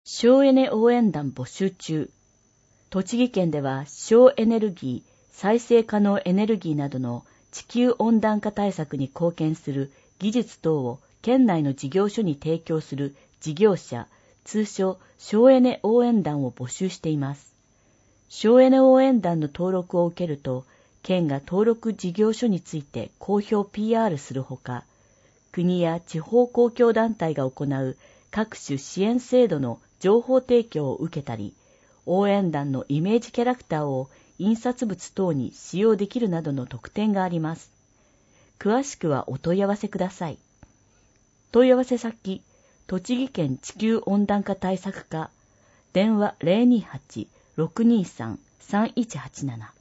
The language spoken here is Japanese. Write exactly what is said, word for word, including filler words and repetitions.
省エネ応援団募集中。栃木県では省エネルギー、再生可能エネルギーなどの地球温暖化対策に貢献する技術等を県内の事業所に提供する事業者、通称省エネ応援団を募集しています。省エネ応援団の登録を受けると、県が登録事業所について公表 ピーアール するほか、国や地方公共団体が行う各種支援制度の情報提供を受けたり、応援団のイメージキャラクターを印刷物等に使用できるなどの特典があります。詳しくはお問い合わせください。問い合わせ先、栃木県地球温暖化対策課、電話 ゼロにはち ろくにさん さんいちはちなな。